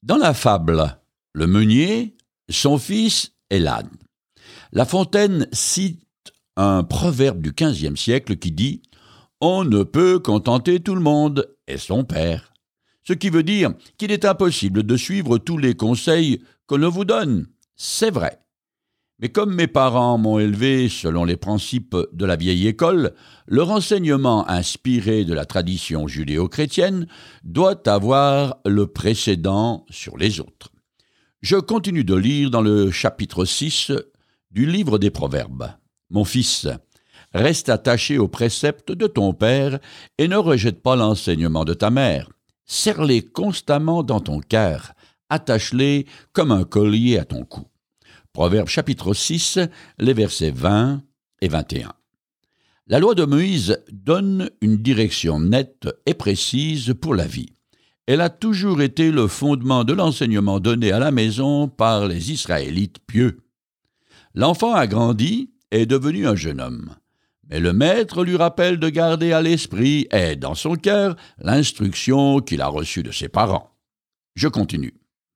Dans la fable Le meunier, son fils et l'âne, La Fontaine cite un proverbe du XVe siècle qui dit « On ne peut contenter tout le monde et son père », ce qui veut dire qu'il est impossible de suivre tous les conseils que l'on vous donne. C'est vrai. Mais comme mes parents m'ont élevé selon les principes de la vieille école, le renseignement inspiré de la tradition judéo-chrétienne doit avoir le précédent sur les autres. Je continue de lire dans le chapitre 6 du livre des Proverbes. « Mon fils, reste attaché aux préceptes de ton père et ne rejette pas l'enseignement de ta mère. Serre-les constamment dans ton cœur, attache-les comme un collier à ton cou. » Proverbe chapitre 6, les versets 20 et 21. La loi de Moïse donne une direction nette et précise pour la vie. Elle a toujours été le fondement de l'enseignement donné à la maison par les Israélites pieux. L'enfant a grandi et est devenu un jeune homme. Mais le maître lui rappelle de garder à l'esprit et dans son cœur l'instruction qu'il a reçue de ses parents. Je continue.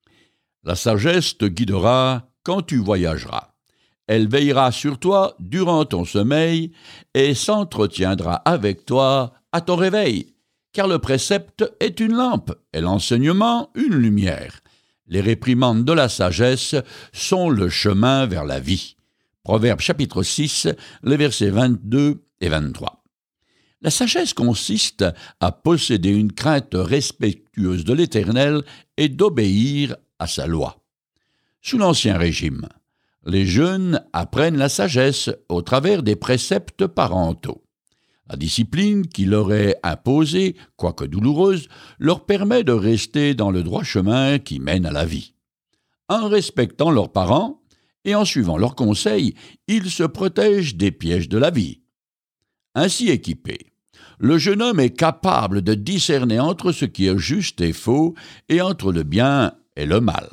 La sagesse te guidera quand tu voyageras. Elle veillera sur toi durant ton sommeil et s'entretiendra avec toi à ton réveil, car le précepte est une lampe et l'enseignement une lumière. Les réprimandes de la sagesse sont le chemin vers la vie. Proverbe chapitre 6, les versets 22 et 23. La sagesse consiste à posséder une crainte respectueuse de l'Éternel et d'obéir à sa loi. Sous l'Ancien Régime, les jeunes apprennent la sagesse au travers des préceptes parentaux. La discipline qui leur est imposée, quoique douloureuse, leur permet de rester dans le droit chemin qui mène à la vie. En respectant leurs parents et en suivant leurs conseils, ils se protègent des pièges de la vie. Ainsi équipé, le jeune homme est capable de discerner entre ce qui est juste et faux et entre le bien et le mal.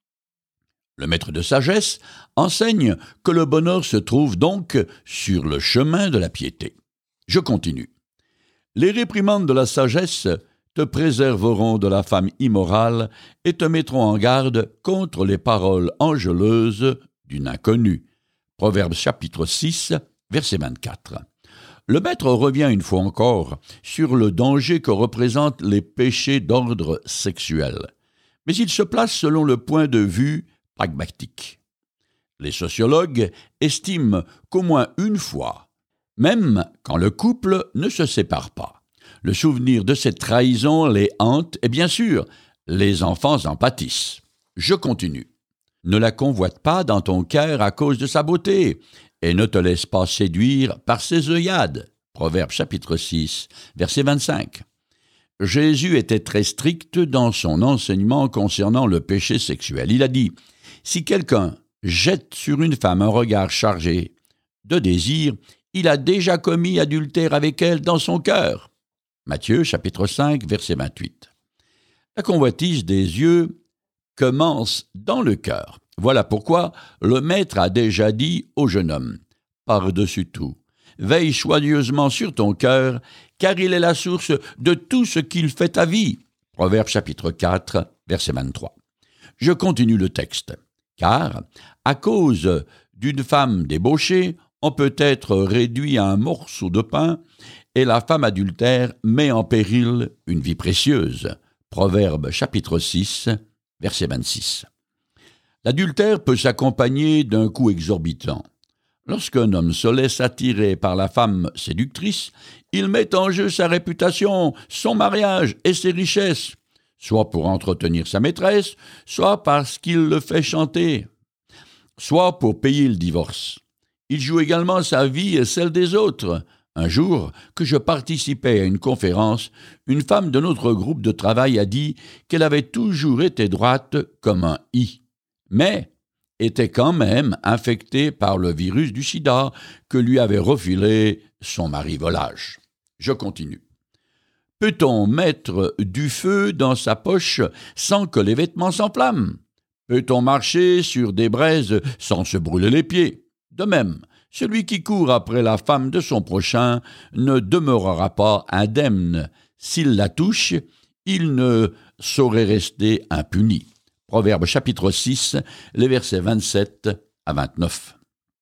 Le maître de sagesse enseigne que le bonheur se trouve donc sur le chemin de la piété. Je continue. Les réprimandes de la sagesse te préserveront de la femme immorale et te mettront en garde contre les paroles enjôleuses d'une inconnue. Proverbe chapitre 6, verset 24. Le maître revient une fois encore sur le danger que représentent les péchés d'ordre sexuel, mais il se place selon le point de vue pragmatique. Les sociologues estiment qu'au moins une fois, même quand le couple ne se sépare pas, le souvenir de cette trahison les hante et bien sûr, les enfants en pâtissent. Je continue. Ne la convoite pas dans ton cœur à cause de sa beauté et ne te laisse pas séduire par ses œillades. Proverbe chapitre 6, verset 25. Jésus était très strict dans son enseignement concernant le péché sexuel. Il a dit « Si quelqu'un jette sur une femme un regard chargé de désir, il a déjà commis adultère avec elle dans son cœur. » Matthieu, chapitre 5, verset 28. La convoitise des yeux commence dans le cœur. Voilà pourquoi le maître a déjà dit au jeune homme « Par-dessus tout, veille soigneusement sur ton cœur, car il est la source de tout ce qu'il fait ta vie. » Proverbe chapitre 4, verset 23. Je continue le texte. Car, à cause d'une femme débauchée, on peut être réduit à un morceau de pain, et la femme adultère met en péril une vie précieuse. Proverbe chapitre 6, verset 26. L'adultère peut s'accompagner d'un coût exorbitant. Lorsqu'un homme se laisse attirer par la femme séductrice, il met en jeu sa réputation, son mariage et ses richesses, soit pour entretenir sa maîtresse, soit parce qu'il le fait chanter, soit pour payer le divorce. Il joue également sa vie et celle des autres. Un jour, que je participais à une conférence, une femme de notre groupe de travail a dit qu'elle avait toujours été droite comme un i, mais était quand même infectée par le virus du sida que lui avait refilé son mari volage. Je continue. Peut-on mettre du feu dans sa poche sans que les vêtements s'enflamment? Peut-on marcher sur des braises sans se brûler les pieds? De même, celui qui court après la femme de son prochain ne demeurera pas indemne. S'il la touche, il ne saurait rester impuni. Proverbe chapitre 6, les versets 27 à 29.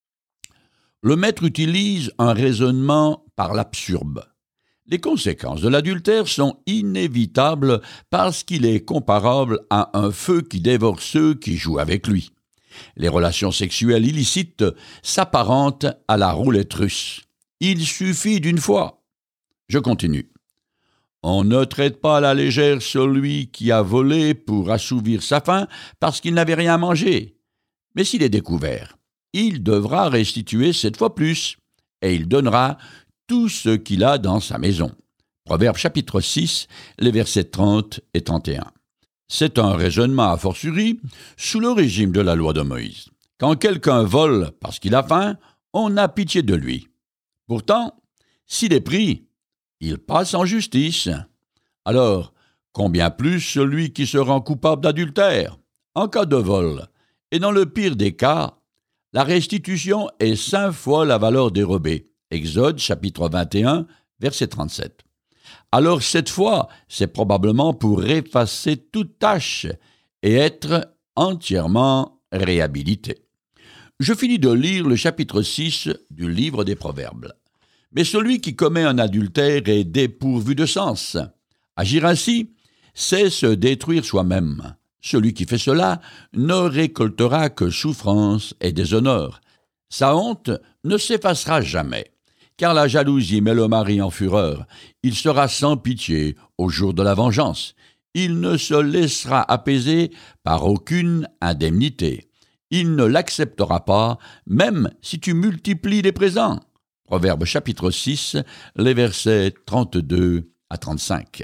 Le maître utilise un raisonnement par l'absurde. Les conséquences de l'adultère sont inévitables parce qu'il est comparable à un feu qui dévore ceux qui jouent avec lui. Les relations sexuelles illicites s'apparentent à la roulette russe. Il suffit d'une fois. Je continue. On ne traite pas à la légère celui qui a volé pour assouvir sa faim parce qu'il n'avait rien mangé. Mais s'il est découvert, il devra restituer 7 fois plus, et il donnera tout ce qu'il a dans sa maison. Proverbe chapitre 6, les versets 30 et 31. C'est un raisonnement a fortiori sous le régime de la loi de Moïse. Quand quelqu'un vole parce qu'il a faim, on a pitié de lui. Pourtant, s'il est pris, il passe en justice. Alors, combien plus celui qui se rend coupable d'adultère? En cas de vol, et dans le pire des cas, la restitution est 5 fois la valeur dérobée. Exode chapitre 21, verset 37. Alors cette fois, c'est probablement pour effacer toute tâche et être entièrement réhabilité. Je finis de lire le chapitre 6 du livre des Proverbes. Mais celui qui commet un adultère est dépourvu de sens. Agir ainsi, c'est se détruire soi-même. Celui qui fait cela ne récoltera que souffrance et déshonneur. Sa honte ne s'effacera jamais, car la jalousie met le mari en fureur. Il sera sans pitié au jour de la vengeance. Il ne se laissera apaiser par aucune indemnité. Il ne l'acceptera pas, même si tu multiplies les présents. Proverbe chapitre 6, les versets 32 à 35.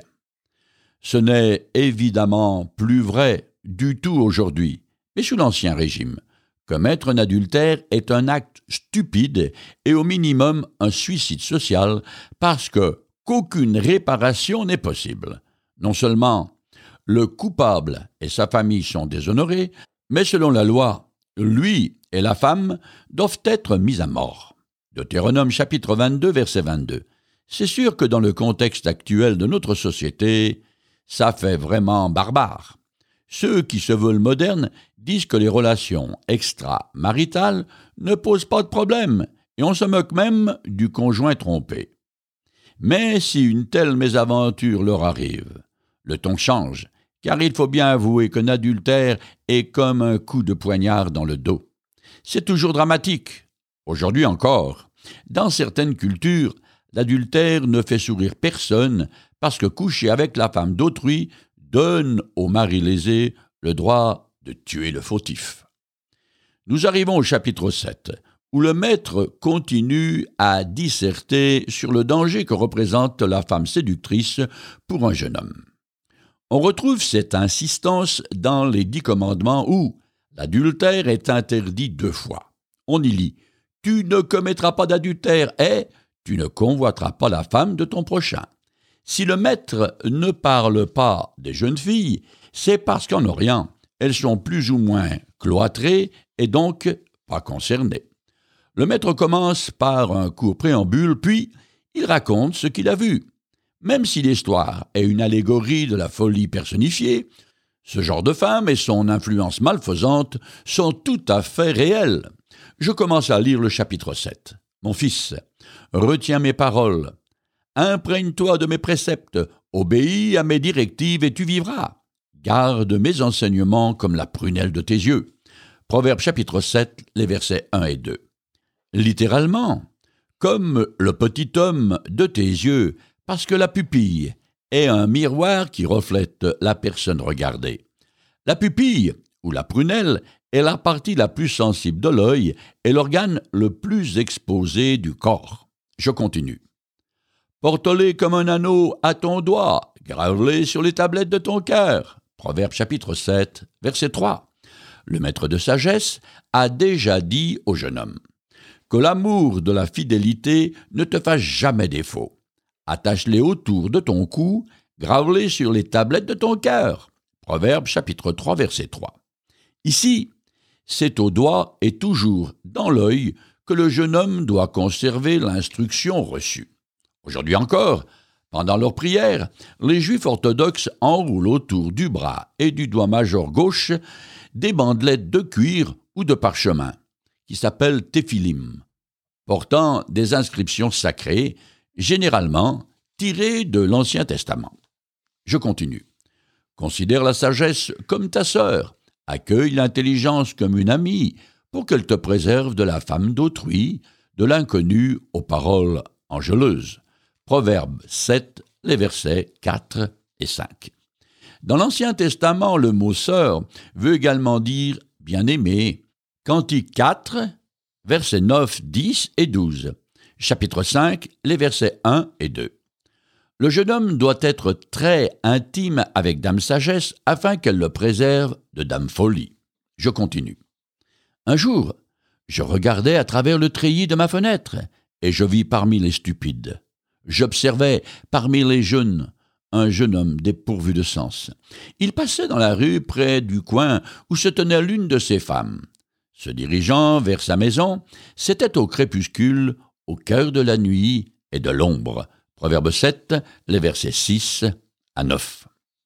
Ce n'est évidemment plus vrai du tout aujourd'hui, mais sous l'Ancien Régime. Commettre un adultère est un acte stupide et au minimum un suicide social parce qu'aucune réparation n'est possible. Non seulement le coupable et sa famille sont déshonorés, mais selon la loi, lui et la femme doivent être mis à mort. Deutéronome chapitre 22, verset 22. C'est sûr que dans le contexte actuel de notre société, ça fait vraiment barbare. Ceux qui se veulent modernes disent que les relations extramaritales ne posent pas de problème et on se moque même du conjoint trompé. Mais si une telle mésaventure leur arrive, le ton change, car il faut bien avouer qu'un adultère est comme un coup de poignard dans le dos. C'est toujours dramatique. Aujourd'hui encore, dans certaines cultures, l'adultère ne fait sourire personne parce que coucher avec la femme d'autrui donne au mari lésé le droit de tuer le fautif. Nous arrivons au chapitre 7, où le maître continue à disserter sur le danger que représente la femme séductrice pour un jeune homme. On retrouve cette insistance dans les 10 commandements où l'adultère est interdit 2 fois. On y lit « Tu ne commettras pas d'adultère et tu ne convoiteras pas la femme de ton prochain ». Si le maître ne parle pas des jeunes filles, c'est parce qu'en Orient, elles sont plus ou moins cloîtrées et donc pas concernées. Le maître commence par un court préambule, puis il raconte ce qu'il a vu. Même si l'histoire est une allégorie de la folie personnifiée, ce genre de femme et son influence malfaisante sont tout à fait réels. Je commence à lire le chapitre 7. Mon fils, retiens mes paroles. Imprègne-toi de mes préceptes, obéis à mes directives et tu vivras. Garde mes enseignements comme la prunelle de tes yeux. Proverbe chapitre 7, les versets 1 et 2. Littéralement, comme le petit homme de tes yeux, parce que la pupille est un miroir qui reflète la personne regardée. La pupille, ou la prunelle, est la partie la plus sensible de l'œil et l'organe le plus exposé du corps. Je continue. Porte-les comme un anneau à ton doigt, grave-les sur les tablettes de ton cœur. Proverbe chapitre 7, verset 3. Le maître de sagesse a déjà dit au jeune homme que l'amour de la fidélité ne te fasse jamais défaut. Attache-les autour de ton cou, grave-les sur les tablettes de ton cœur. Proverbe chapitre 3, verset 3. Ici, c'est au doigt et toujours dans l'œil que le jeune homme doit conserver l'instruction reçue. Aujourd'hui encore, Pendant leur prière, les Juifs orthodoxes enroulent autour du bras et du doigt majeur gauche des bandelettes de cuir ou de parchemin, qui s'appellent téphilim, portant des inscriptions sacrées, généralement tirées de l'Ancien Testament. Je continue. Considère la sagesse comme ta sœur, accueille l'intelligence comme une amie, pour qu'elle te préserve de la femme d'autrui, de l'inconnu aux paroles angeleuses. Proverbe 7, les versets 4 et 5. Dans l'Ancien Testament, le mot « sœur » veut également dire « bien-aimé ». Cantique 4, versets 9, 10 et 12. Chapitre 5, les versets 1 et 2. Le jeune homme doit être très intime avec Dame Sagesse afin qu'elle le préserve de Dame Folie. Je continue. Un jour, je regardais à travers le treillis de ma fenêtre et je vis parmi les stupides. J'observais parmi les jeunes un jeune homme dépourvu de sens. Il passait dans la rue près du coin où se tenait l'une de ses femmes. Se dirigeant vers sa maison, c'était au crépuscule, au cœur de la nuit et de l'ombre. Proverbe 7, les versets 6 à 9.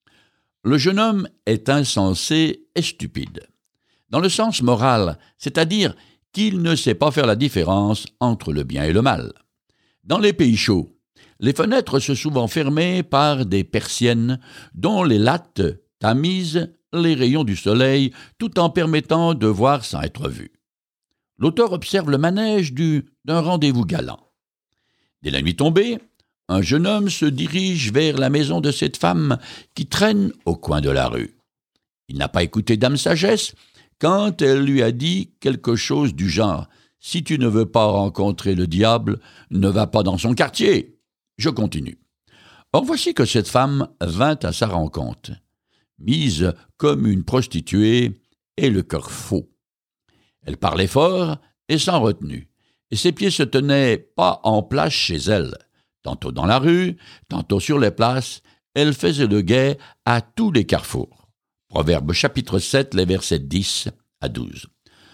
Le jeune homme est insensé et stupide. Dans le sens moral, c'est-à-dire qu'il ne sait pas faire la différence entre le bien et le mal. Dans les pays chauds, les fenêtres sont souvent fermées par des persiennes dont les lattes tamisent les rayons du soleil tout en permettant de voir sans être vu. L'auteur observe le manège d'un rendez-vous galant. Dès la nuit tombée, un jeune homme se dirige vers la maison de cette femme qui traîne au coin de la rue. Il n'a pas écouté Dame Sagesse quand elle lui a dit quelque chose du genre « Si tu ne veux pas rencontrer le diable, ne va pas dans son quartier ». Je continue. Or voici que cette femme vint à sa rencontre, mise comme une prostituée et le cœur faux. Elle parlait fort et sans retenue, et ses pieds se tenaient pas en place chez elle. Tantôt dans la rue, tantôt sur les places, elle faisait le guet à tous les carrefours. Proverbe chapitre 7, les versets 10 à 12.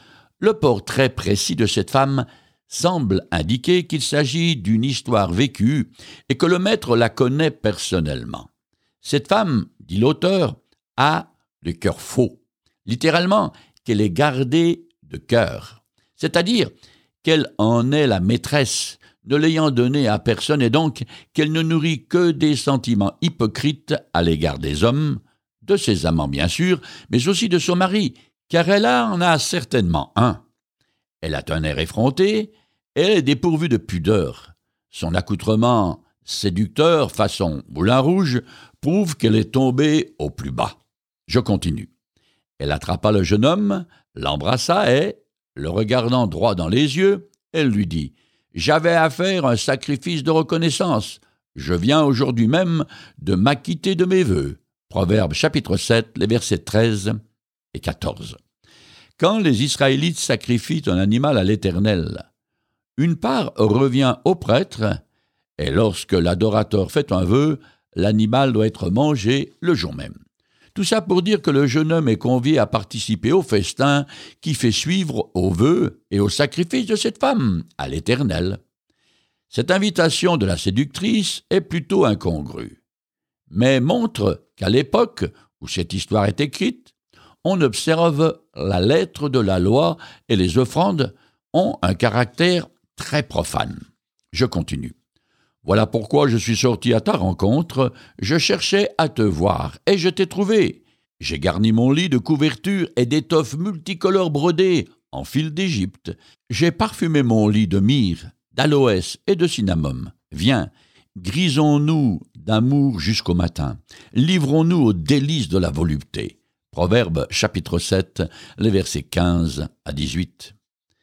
Le portrait précis de cette femme semble indiquer qu'il s'agit d'une histoire vécue et que le maître la connaît personnellement. Cette femme, dit l'auteur, a le cœur faux, littéralement qu'elle est gardée de cœur, c'est-à-dire qu'elle en est la maîtresse, ne l'ayant donné à personne et donc qu'elle ne nourrit que des sentiments hypocrites à l'égard des hommes, de ses amants bien sûr, mais aussi de son mari, car elle en a certainement un. Elle a un air effronté, elle est dépourvue de pudeur. Son accoutrement séducteur, façon moulin rouge, prouve qu'elle est tombée au plus bas. Je continue. Elle attrapa le jeune homme, l'embrassa et, le regardant droit dans les yeux, elle lui dit « J'avais à faire un sacrifice de reconnaissance. Je viens aujourd'hui même de m'acquitter de mes vœux. » Proverbe chapitre 7, les versets 13 et 14. Quand les Israélites sacrifient un animal à l'Éternel, une part revient au prêtre, et lorsque l'adorateur fait un vœu, l'animal doit être mangé le jour même. Tout ça pour dire que le jeune homme est convié à participer au festin qui fait suivre aux vœux et au sacrifice de cette femme à l'Éternel. Cette invitation de la séductrice est plutôt incongrue, mais montre qu'à l'époque où cette histoire est écrite, on observe la lettre de la loi et les offrandes ont un caractère très profane. Je continue. Voilà pourquoi je suis sorti à ta rencontre, je cherchais à te voir, et je t'ai trouvé. J'ai garni mon lit de couvertures et d'étoffes multicolores brodées en fil d'Égypte. J'ai parfumé mon lit de myrrhe, d'aloès et de cinnamome. Viens, grisons-nous d'amour jusqu'au matin. Livrons-nous aux délices de la volupté. Proverbe chapitre 7, les versets 15 à 18.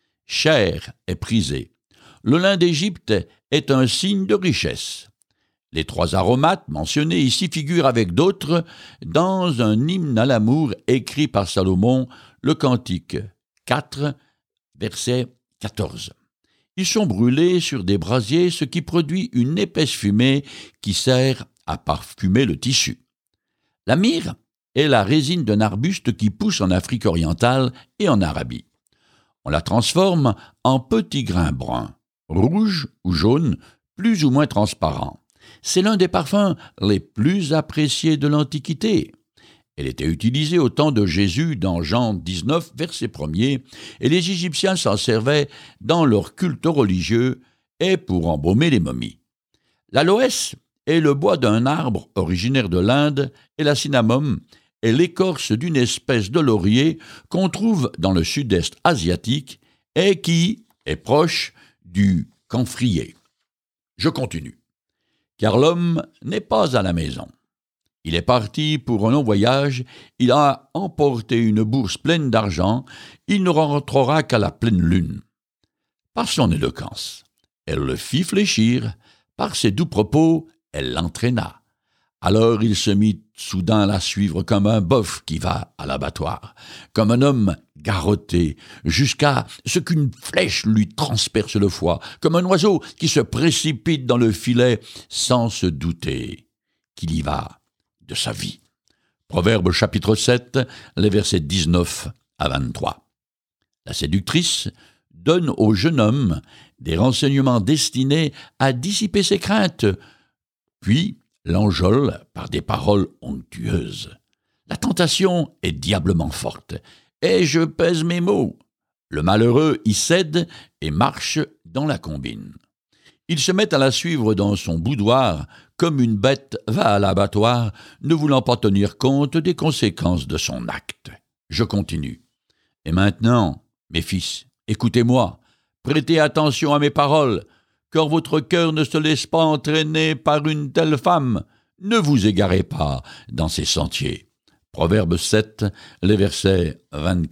Cher est prisé. Le lin d'Égypte est un signe de richesse. Les 3 aromates mentionnés ici figurent avec d'autres dans un hymne à l'amour écrit par Salomon, le Cantique 4, verset 14. Ils sont brûlés sur des brasiers, ce qui produit une épaisse fumée qui sert à parfumer le tissu. La myrrhe est la résine d'un arbuste qui pousse en Afrique orientale et en Arabie. On la transforme en petits grains bruns, rouges ou jaunes, plus ou moins transparents. C'est l'un des parfums les plus appréciés de l'Antiquité. Elle était utilisée au temps de Jésus dans Jean 19, verset 1er, et les Égyptiens s'en servaient dans leur culte religieux et pour embaumer les momies. L'aloès est le bois d'un arbre originaire de l'Inde et la cinnamome est l'écorce d'une espèce de laurier qu'on trouve dans le sud-est asiatique et qui est proche du camphrier. Je continue. Car l'homme n'est pas à la maison. Il est parti pour un long voyage, il a emporté une bourse pleine d'argent, il ne rentrera qu'à la pleine lune. Par son éloquence, elle le fit fléchir, par ses doux propos, elle l'entraîna. Alors il se mit soudain à la suivre comme un bœuf qui va à l'abattoir, comme un homme garrotté, jusqu'à ce qu'une flèche lui transperce le foie, comme un oiseau qui se précipite dans le filet sans se douter qu'il y va de sa vie. Proverbe chapitre 7, les versets 19 à 23. La séductrice donne au jeune homme des renseignements destinés à dissiper ses craintes, puis l'enjôle par des paroles onctueuses. La tentation est diablement forte, et je pèse mes mots. Le malheureux y cède et marche dans la combine. Il se met à la suivre dans son boudoir, comme une bête va à l'abattoir, ne voulant pas tenir compte des conséquences de son acte. Je continue. Et maintenant, mes fils, écoutez-moi, prêtez attention à mes paroles, car votre cœur ne se laisse pas entraîner par une telle femme. Ne vous égarez pas dans ses sentiers. Proverbe 7, les versets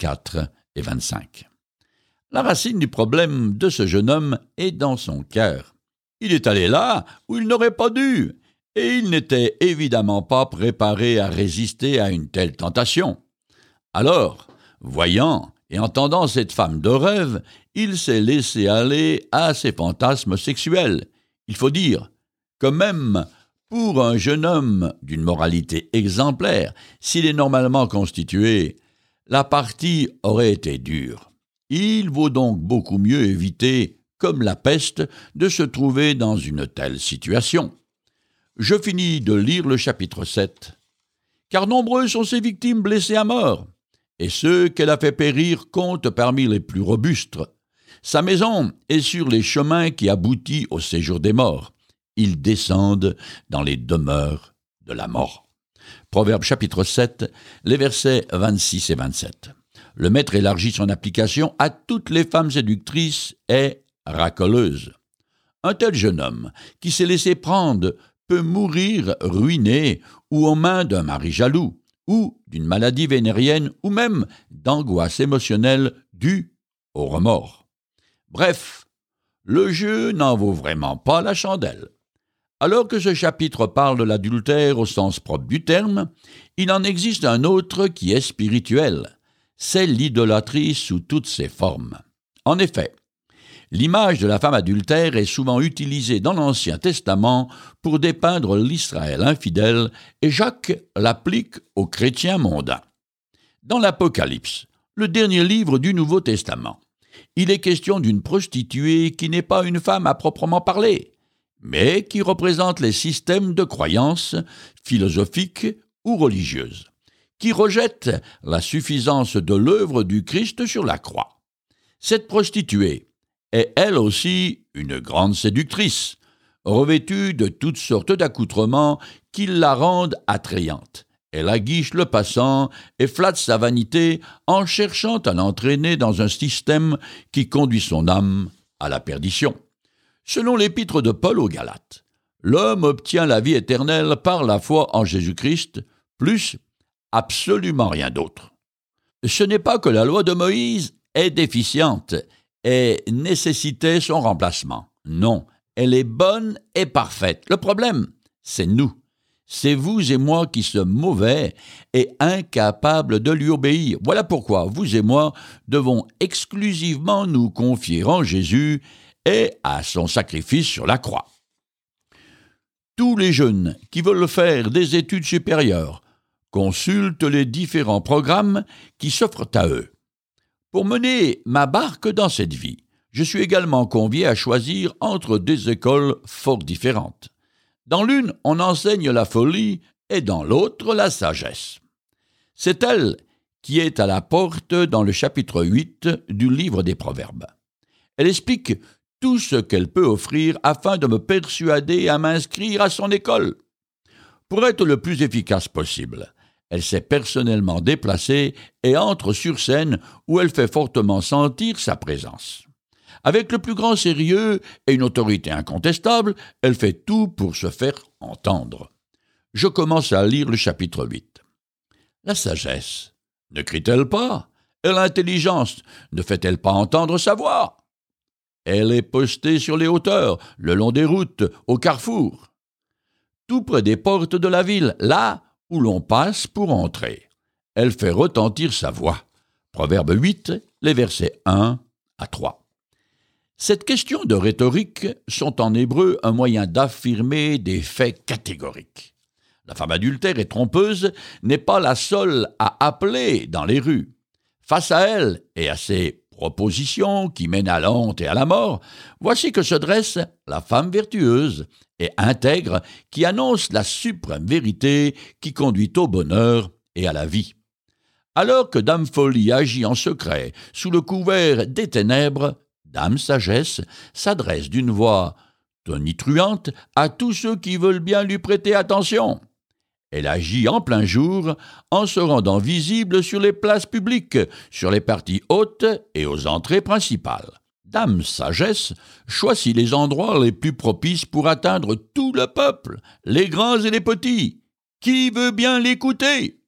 24 et 25. La racine du problème de ce jeune homme est dans son cœur. Il est allé là où il n'aurait pas dû, et il n'était évidemment pas préparé à résister à une telle tentation. Alors, voyant et entendant cette femme de rêve, il s'est laissé aller à ses fantasmes sexuels. Il faut dire que même pour un jeune homme d'une moralité exemplaire, s'il est normalement constitué, la partie aurait été dure. Il vaut donc beaucoup mieux éviter, comme la peste, de se trouver dans une telle situation. Je finis de lire le chapitre 7. Car nombreux sont ses victimes blessées à mort, et ceux qu'elle a fait périr comptent parmi les plus robustes. Sa maison est sur les chemins qui aboutissent au séjour des morts. Ils descendent dans les demeures de la mort. Proverbe chapitre 7, les versets 26 et 27. Le maître élargit son application à toutes les femmes séductrices et racoleuses. Un tel jeune homme qui s'est laissé prendre peut mourir ruiné ou aux mains d'un mari jaloux, ou d'une maladie vénérienne, ou même d'angoisse émotionnelle due au remords. Bref, le jeu n'en vaut vraiment pas la chandelle. Alors que ce chapitre parle de l'adultère au sens propre du terme, il en existe un autre qui est spirituel. C'est l'idolâtrie sous toutes ses formes. En effet, l'image de la femme adultère est souvent utilisée dans l'Ancien Testament pour dépeindre l'Israël infidèle et Jacques l'applique aux chrétiens mondains. Dans l'Apocalypse, le dernier livre du Nouveau Testament, il est question d'une prostituée qui n'est pas une femme à proprement parler, mais qui représente les systèmes de croyances philosophiques ou religieuses, qui rejettent la suffisance de l'œuvre du Christ sur la croix. Cette prostituée est elle aussi une grande séductrice, revêtue de toutes sortes d'accoutrements qui la rendent attrayante. Elle aguiche le passant et flatte sa vanité en cherchant à l'entraîner dans un système qui conduit son âme à la perdition. Selon l'épître de Paul aux Galates, l'homme obtient la vie éternelle par la foi en Jésus-Christ, plus absolument rien d'autre. Ce n'est pas que la loi de Moïse est déficiente et nécessitait son remplacement. Non, elle est bonne et parfaite. Le problème, c'est nous. C'est vous et moi qui sommes mauvais et incapables de lui obéir. Voilà pourquoi vous et moi devons exclusivement nous confier en Jésus et à son sacrifice sur la croix. Tous les jeunes qui veulent faire des études supérieures consultent les différents programmes qui s'offrent à eux. Pour mener ma barque dans cette vie, je suis également convié à choisir entre des écoles fort différentes. Dans l'une, on enseigne la folie et dans l'autre, la sagesse. C'est elle qui est à la porte dans le chapitre 8 du livre des Proverbes. Elle explique tout ce qu'elle peut offrir afin de me persuader à m'inscrire à son école. Pour être le plus efficace possible, elle s'est personnellement déplacée et entre sur scène où elle fait fortement sentir sa présence. Avec le plus grand sérieux et une autorité incontestable, elle fait tout pour se faire entendre. Je commence à lire le chapitre 8. La sagesse, ne crie-t-elle pas? Et l'intelligence, ne fait-elle pas entendre sa voix? Elle est postée sur les hauteurs, le long des routes, au carrefour, tout près des portes de la ville, là où l'on passe pour entrer. Elle fait retentir sa voix. Proverbe 8, les versets 1 à 3. Cette question de rhétorique sont en hébreu un moyen d'affirmer des faits catégoriques. La femme adultère et trompeuse n'est pas la seule à appeler dans les rues. Face à elle et à ses propositions qui mènent à la honte et à la mort, voici que se dresse la femme vertueuse et intègre qui annonce la suprême vérité qui conduit au bonheur et à la vie. Alors que Dame Folie agit en secret sous le couvert des ténèbres, Dame Sagesse s'adresse d'une voix tonitruante à tous ceux qui veulent bien lui prêter attention. Elle agit en plein jour en se rendant visible sur les places publiques, sur les parties hautes et aux entrées principales. Dame Sagesse choisit les endroits les plus propices pour atteindre tout le peuple, les grands et les petits. Qui veut bien l'écouter?